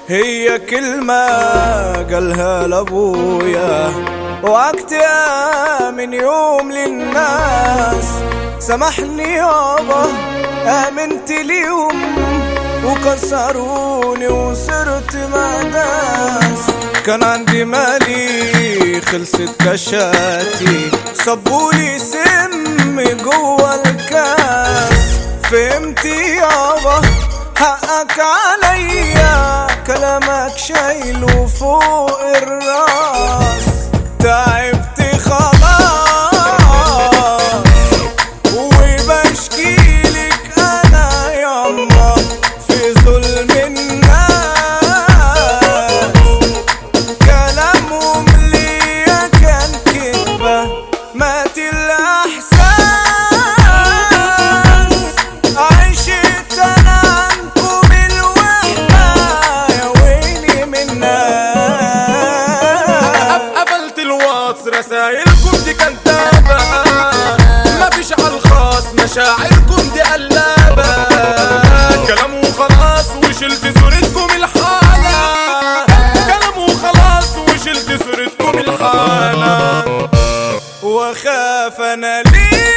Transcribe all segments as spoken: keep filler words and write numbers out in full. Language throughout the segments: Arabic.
هي كلمة قالها لابويا وقتها من يوم للناس سامحني يابا آمنت ليهم وكسروني وصرت مداس. كان عندي مالي خلصت كشاتي صبولي سم جوا الكاس. فهمت يابا حقك عليا كلامك شايله فوق الراس. تعبت خلاص وبشكيلك انا ياما في ظلم الناس. كلامهم ليا كان كدبة مات الاحساس. عشت انا عنكم الوحدة يا ويلي من الناس. قفلت الواتس رسايلكم دي كدابة مفيش عالخاص مشاعركم دي قلابة. كلام وخلاص وشلت صورتكم الحالة. كلام وخلاص وشلت صورتكم الحالة. واخاف انا ليه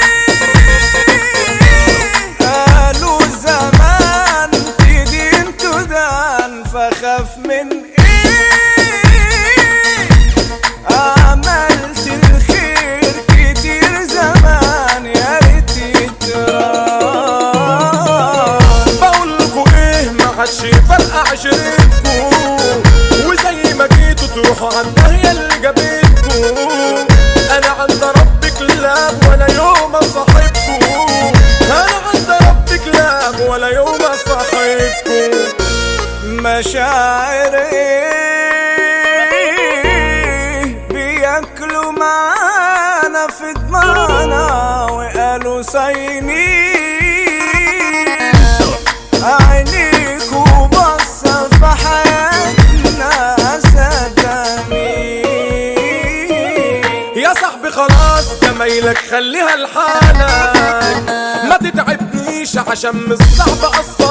قالوا زمان تدين تدان فخاف من ايه. عملت الخير كتير زمان يا ريت يتران. بقولكوا ايه ما عادش فارقة عشرتكوا وزي ما جيتوا تروحوا عندها هي اللي جابتكوا. انا عند ربي كلاب ولا يوم اصاحبكوا. انا عند ربي كلاب ولا يوم اصاحبكوا. مشاعري بياكلوا معانا في دماغنا وقالوا صايمين. عينيكوا بصة في حياتنا صدقني. يا صاحبي خلاص جمايلك خليها لحالك ما تتعبنيش عشان مش صعب اصلا